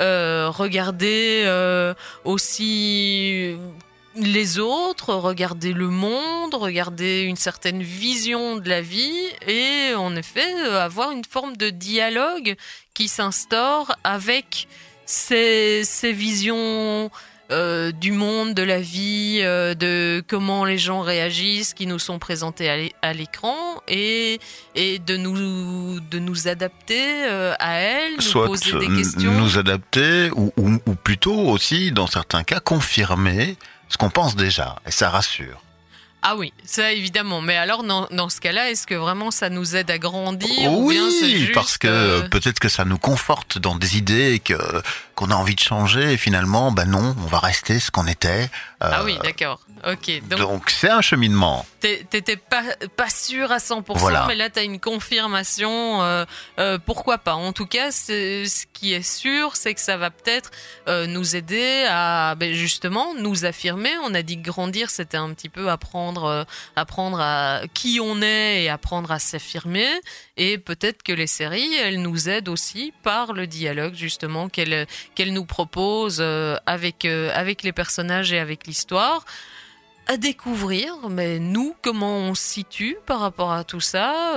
regarder aussi les autres, regarder le monde, regarder une certaine vision de la vie et en effet avoir une forme de dialogue qui s'instaure avec ces visions du monde, de la vie, de comment les gens réagissent, qui nous sont présentés à l'écran et de nous adapter à elles, nous poser des questions. Nous adapter ou plutôt aussi, dans certains cas, confirmer ce qu'on pense déjà. Et ça rassure. Ah oui, ça évidemment. Mais alors, dans ce cas-là, est-ce que vraiment ça nous aide à grandir Oui, ou bien c'est juste, parce que peut-être que ça nous conforte dans des idées qu'on a envie de changer et finalement, non, on va rester ce qu'on était. Ah oui, d'accord. Ok. Donc c'est un cheminement. T'étais pas sûr à 100%, voilà. Mais là t'as une confirmation. Pourquoi pas ? En tout cas, ce qui est sûr, c'est que ça va peut-être nous aider à justement nous affirmer. On a dit que grandir, c'était un petit peu apprendre à qui on est et apprendre à s'affirmer. Et peut-être que les séries, elles nous aident aussi par le dialogue justement qu'elles nous proposent avec les personnages et avec l'histoire. À découvrir, mais nous, comment on se situe par rapport à tout ça,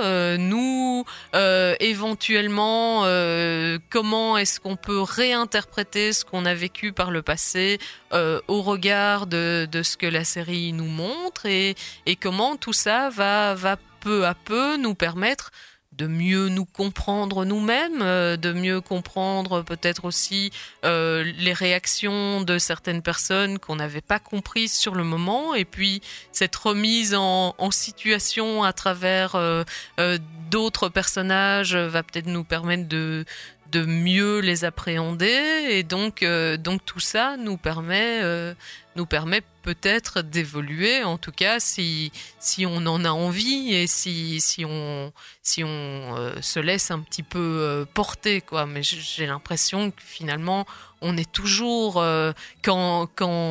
éventuellement, comment est-ce qu'on peut réinterpréter ce qu'on a vécu par le passé au regard de ce que la série nous montre et comment tout ça va peu à peu nous permettre de mieux nous comprendre nous-mêmes, de mieux comprendre peut-être aussi les réactions de certaines personnes qu'on n'avait pas comprises sur le moment, et puis cette remise en situation à travers d'autres personnages va peut-être nous permettre de mieux les appréhender, et donc tout ça nous permet peut-être d'évoluer, en tout cas si on en a envie et si on se laisse un petit peu porter, quoi. Mais j'ai l'impression que finalement on est toujours quand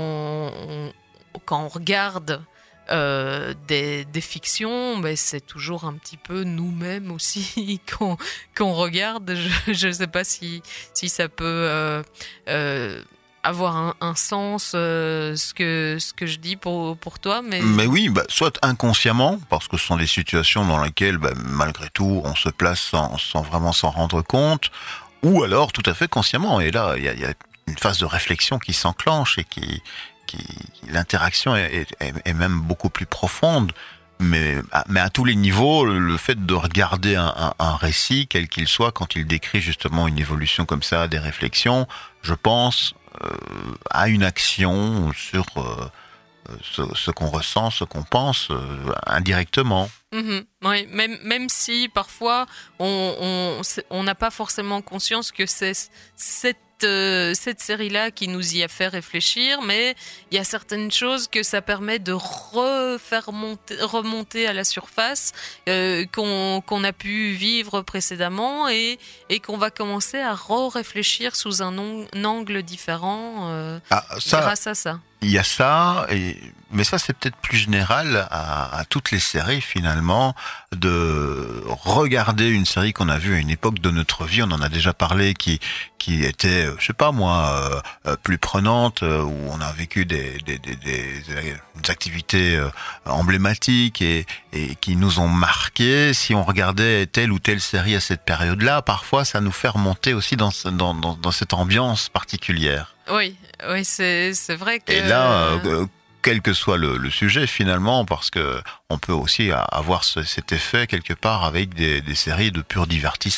on regarde des fictions, c'est toujours un petit peu nous-mêmes aussi qu'on regarde. Je ne sais pas si ça peut avoir un sens, ce que je dis pour toi, mais oui, soit inconsciemment, parce que ce sont des situations dans lesquelles malgré tout on se place sans vraiment s'en rendre compte, ou alors tout à fait consciemment. Et là il y a une phase de réflexion qui s'enclenche et qui l'interaction est même beaucoup plus profonde, mais à tous les niveaux. Le fait de regarder un récit, quel qu'il soit, quand il décrit justement une évolution comme ça, des réflexions, je pense à une action sur ce qu'on ressent, ce qu'on pense indirectement. Oui, même si parfois on n'a pas forcément conscience que c'est cette série-là qui nous y a fait réfléchir, mais il y a certaines choses que ça permet de remonter à la surface, qu'on a pu vivre précédemment et qu'on va commencer à réfléchir sous un angle différent grâce à ça. Il y a ça, mais ça c'est peut-être plus général à toutes les séries finalement, de regarder une série qu'on a vue à une époque de notre vie, on en a déjà parlé, qui était, je sais pas moi, plus prenante, où on a vécu des activités emblématiques et qui nous ont marqué. Si on regardait telle ou telle série à cette période-là, parfois ça nous fait remonter aussi dans cette ambiance particulière. Oui, c'est vrai que... Et là, quel que soit le sujet finalement, parce que on peut aussi avoir cet effet quelque part avec des séries de pur divertissement.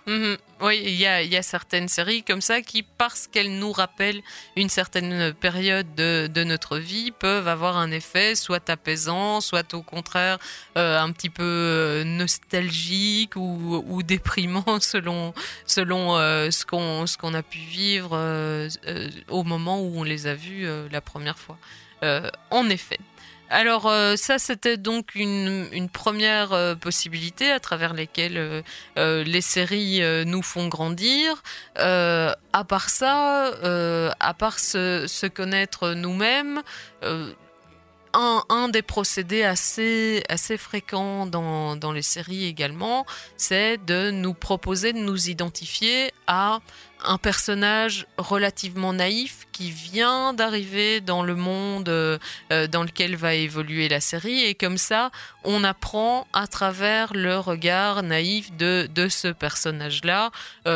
Oui, il y a certaines séries comme ça qui, parce qu'elles nous rappellent une certaine période de notre vie, peuvent avoir un effet soit apaisant, soit au contraire un petit peu nostalgique ou déprimant selon ce qu'on a pu vivre au moment où on les a vus la première fois. En effet. Alors ça, c'était donc une première possibilité à travers lesquelles les séries nous font grandir. À part ça, à part se connaître nous-mêmes, un des procédés assez fréquents dans les séries également, c'est de nous proposer de nous identifier à un personnage relativement naïf qui vient d'arriver dans le monde dans lequel va évoluer la série, et comme ça on apprend à travers le regard naïf de ce personnage-là.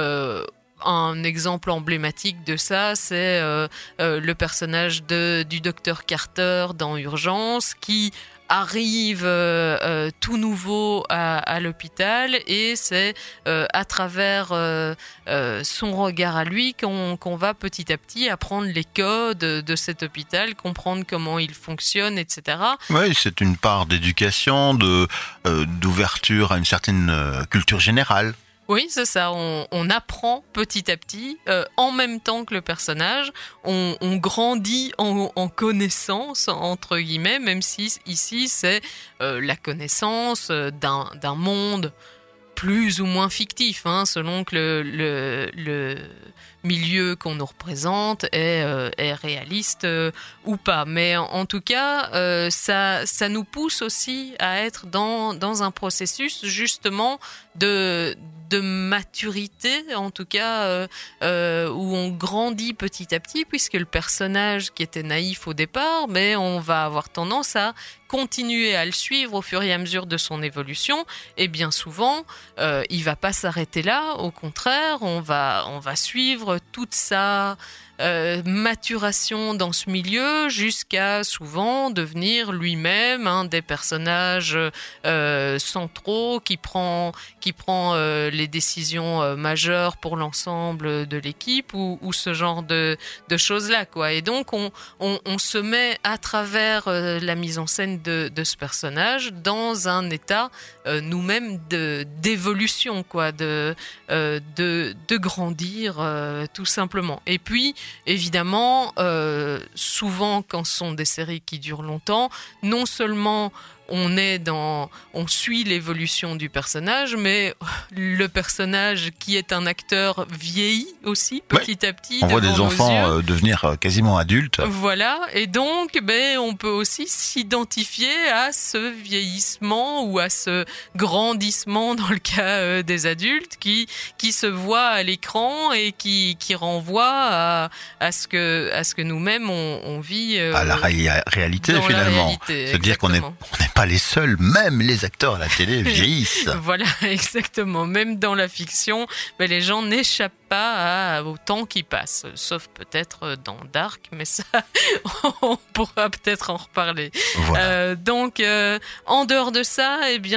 Un exemple emblématique de ça, c'est le personnage du docteur Carter dans Urgence, qui arrive tout nouveau à l'hôpital, et c'est à travers son regard à lui qu'on va petit à petit apprendre les codes de cet hôpital, comprendre comment il fonctionne, etc. Oui, c'est une part d'éducation, d'ouverture à une certaine culture générale. Oui, c'est ça. On apprend petit à petit, en même temps que le personnage. On grandit en connaissance, entre guillemets, même si ici c'est la connaissance d'un monde plus ou moins fictif, selon que le milieu qu'on nous représente est réaliste ou pas. Mais en tout cas, ça nous pousse aussi à être dans un processus justement de maturité, en tout cas, où on grandit petit à petit, puisque le personnage qui était naïf au départ, mais on va avoir tendance à continuer à le suivre au fur et à mesure de son évolution, et bien souvent, il va pas s'arrêter là. Au contraire, on va suivre toute sa maturation dans ce milieu jusqu'à souvent devenir lui-même un des personnages centraux qui prend les décisions majeures pour l'ensemble de l'équipe ou ce genre de choses-là, quoi. Et donc on se met à travers la mise en scène de ce personnage dans un état nous-mêmes d'évolution, quoi, de grandir tout simplement. Et puis évidemment, souvent quand ce sont des séries qui durent longtemps, non seulement on suit l'évolution du personnage, mais le personnage qui est un acteur vieillit aussi petit à petit. On voit des enfants devenir quasiment adultes. Voilà, et donc on peut aussi s'identifier à ce vieillissement ou à ce grandissement dans le cas des adultes qui se voient à l'écran et qui renvoient à ce que nous-mêmes on vit à la réalité finalement. C'est-à-dire qu'on n'est pas les seuls, même les acteurs à la télé vieillissent. Voilà, exactement. Même dans la fiction, les gens n'échappent pas au temps qui passe, sauf peut-être dans Dark, mais ça, on pourra peut-être en reparler. Voilà. Donc, en dehors de ça,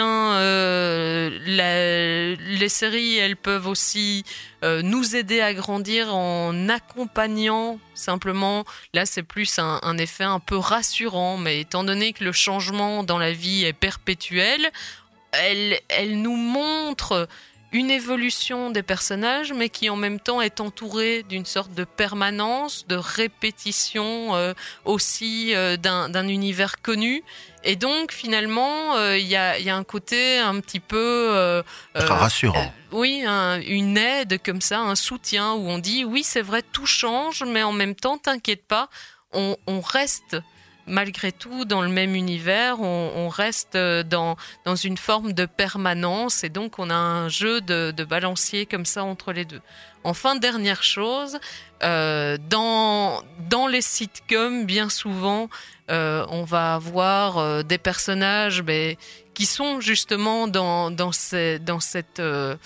les séries, elles peuvent aussi nous aider à grandir en accompagnant simplement. Là, c'est plus un effet un peu rassurant, mais étant donné que le changement dans la vie est perpétuel, elle nous montre une évolution des personnages, mais qui en même temps est entourée d'une sorte de permanence, de répétition aussi d'un univers connu. Et donc finalement, il y a un côté un petit peu rassurant. Oui, une aide comme ça, un soutien où on dit oui, c'est vrai, tout change, mais en même temps, t'inquiète pas, on reste malgré tout dans le même univers, on reste dans une forme de permanence, et donc on a un jeu de balancier comme ça entre les deux. Enfin, dernière chose, dans les sitcoms, bien souvent, on va avoir des personnages qui sont justement dans cette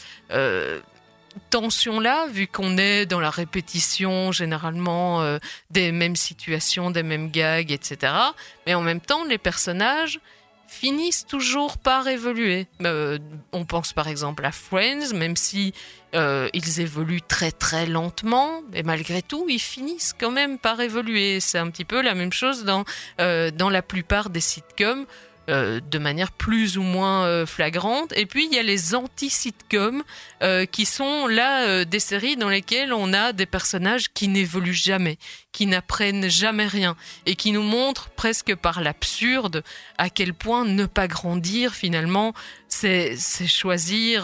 tension-là, vu qu'on est dans la répétition généralement des mêmes situations, des mêmes gags, etc. Mais en même temps, les personnages finissent toujours par évoluer. On pense par exemple à Friends, même si ils évoluent très très lentement, et malgré tout, ils finissent quand même par évoluer. C'est un petit peu la même chose dans la plupart des sitcoms, de manière plus ou moins flagrante. Et puis il y a les anti-sitcoms qui sont là des séries dans lesquelles on a des personnages qui n'évoluent jamais, qui n'apprennent jamais rien et qui nous montrent presque par l'absurde à quel point ne pas grandir finalement c'est choisir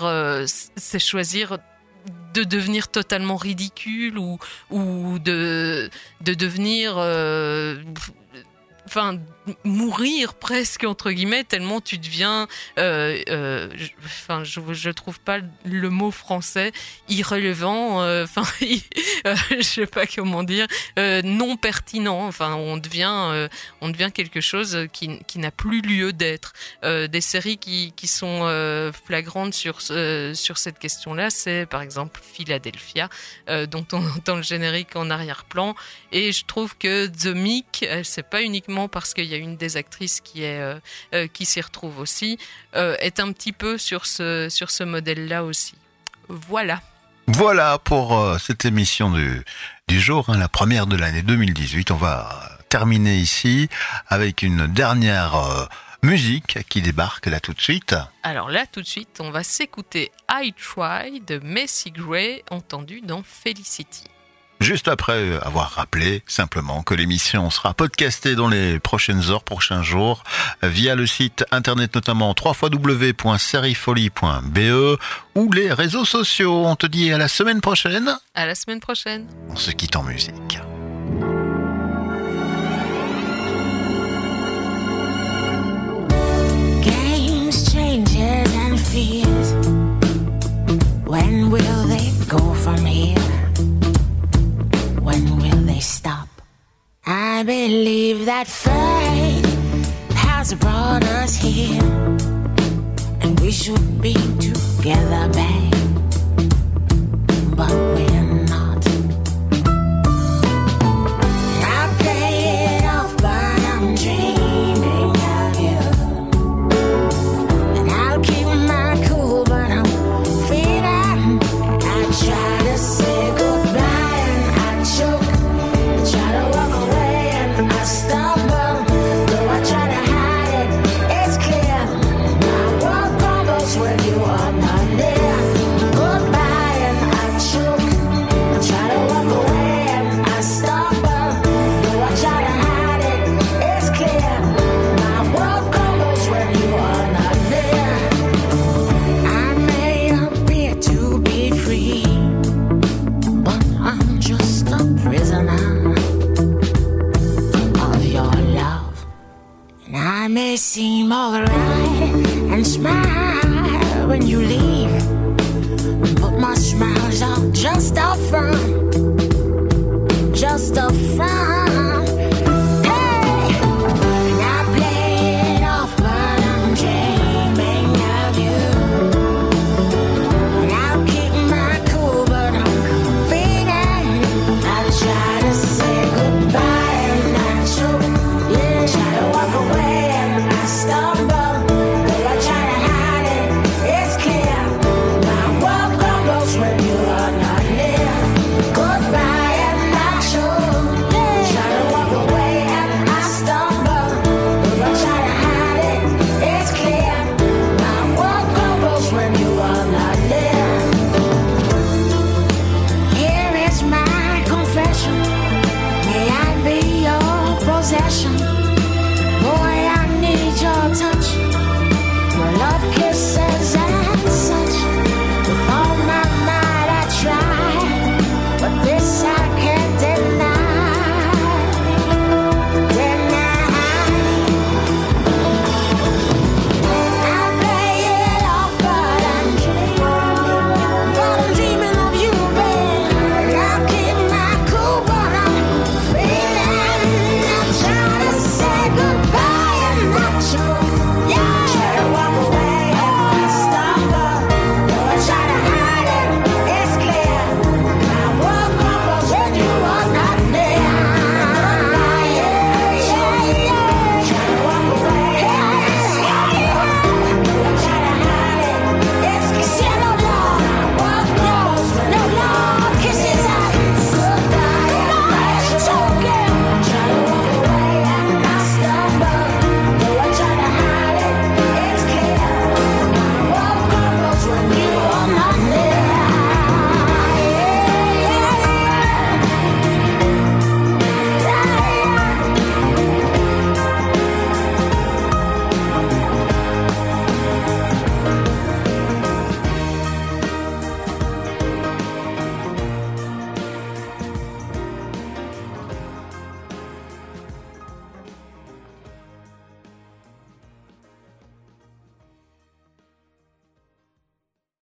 de devenir totalement ridicule ou de devenir mourir presque entre guillemets tellement tu deviens je trouve pas le mot français irrelevant, je sais pas comment dire, non pertinent, on devient quelque chose qui n'a plus lieu d'être. Des séries qui sont flagrantes sur cette question-là, c'est par exemple Philadelphia, dont on entend le générique en arrière-plan, et je trouve que The Mick, c'est pas uniquement parce qu'il y a une des actrices qui s'y retrouve aussi, est un petit peu sur ce modèle-là aussi. Voilà pour cette émission du jour, la première de l'année 2018. On va terminer ici avec une dernière musique qui débarque là tout de suite. Alors là tout de suite, on va s'écouter I Try de Macy Gray, entendu dans Felicity. Juste après avoir rappelé simplement que l'émission sera podcastée dans les prochaines heures, prochains jours, via le site internet notamment www.seriefolie.be ou les réseaux sociaux. On te dit à la semaine prochaine. À la semaine prochaine. On se quitte en musique. Games, changes and fears. When will they go from here? When will they stop? I believe that fate has brought us here, and we should be together, babe, but we're not. I play it off, but I'm dreaming of you, and I'll keep my cool, but I'm feeling. I try to say goodbye, try to walk away and I stumble. Though I try to hide it, it's clear. My world crumbles when you are not there. Goodbye and I choke. I try to walk away and I stumble. Though I try to hide it, it's clear. My world crumbles when you are not there. I may appear to be free, but I'm just a prisoner of your love. And I may seem alright and smile when you leave, but my smiles are just a front, just a front. Hey! And I play it off, but I'm dreaming of you, and I'll keep my cool, but I'm feeling. I try to say goodbye and I choke. Yeah, try to walk away and I stop.